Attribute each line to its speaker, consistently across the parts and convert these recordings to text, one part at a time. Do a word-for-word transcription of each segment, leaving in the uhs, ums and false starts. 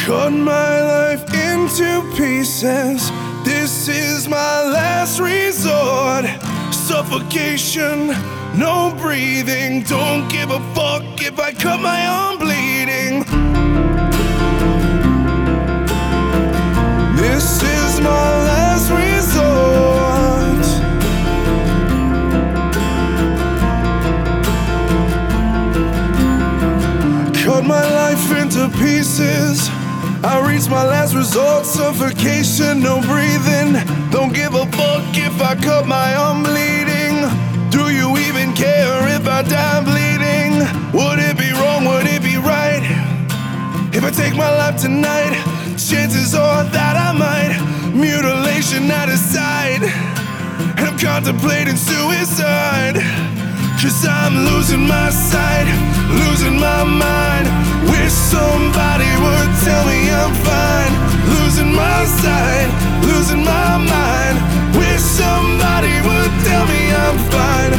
Speaker 1: Cut my life into pieces. This is my last resort. Suffocation, no breathing. Don't give a fuck if I cut my own bleeding. This is my last resort. Cut my life into pieces. I reach my last resort. Suffocation, no breathing. Don't give a fuck if I cut my own bleeding. Do you even care if I die bleeding? Would it be wrong, would it be right if I take my life tonight? Chances are that I might. Mutilation I decide, and I'm contemplating suicide. Cause I'm losing my sight, losing my mind. Wish somebody would tell me I'm fine. Losing my sight, losing my mind. Wish somebody would tell me I'm fine.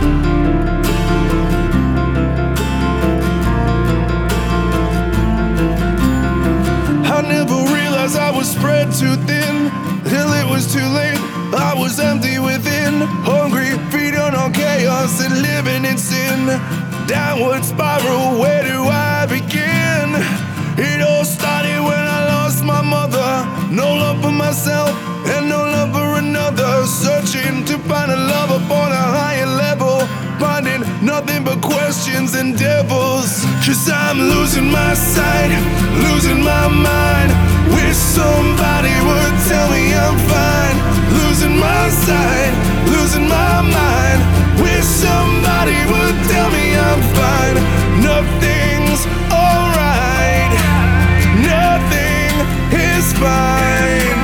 Speaker 1: I never realized I was spread too thin, till it was too late. I was empty within, hungry, feeding on chaos and living in sin. Downward spiral, where do I begin? It all started when I lost my mother. No love for myself and no love for another. Searching to find a love upon a higher level, finding nothing but questions and devils. Cause I'm losing my sight, losing my mind. Wish somebody would tell me I'm fine. Losing my sight, losing my mind. Wish somebody would tell me I'm fine. Nothing's alright, nothing is fine.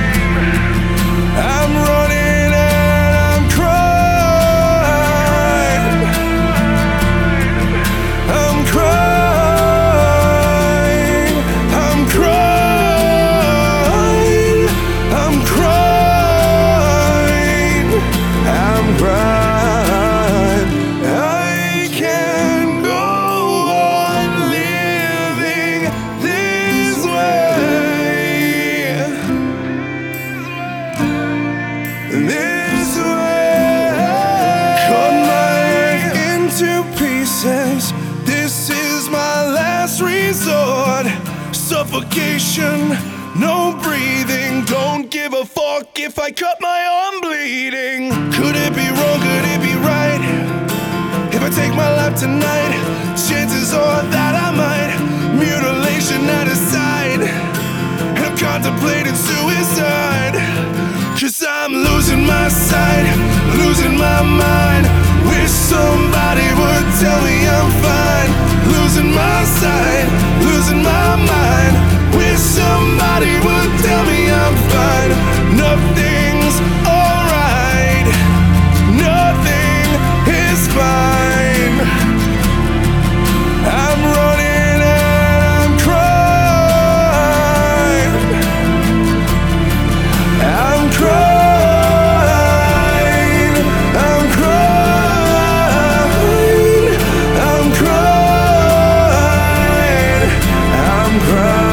Speaker 1: I'm running and I'm crying. I'm crying, I'm crying, I'm crying, I'm crying. I can't go on living this way, this way. Cut my life into pieces. This is my last resort. Suffocation, no breathing. Don't give a fuck if I cut my own bleeding. Could it be wrong, could it be right if I take my life tonight? Chances are that I might. Mutilation I decide, and I'm contemplating suicide. Cause I'm losing my sight, losing my mind. Wish somebody would tell me I'm fine. Losing my sight, losing my mind. Wish somebody would tell me I'm fine. Nothing's alright, nothing is fine. I'm running and I'm crying. I'm crying, I'm crying, I'm crying, I'm crying.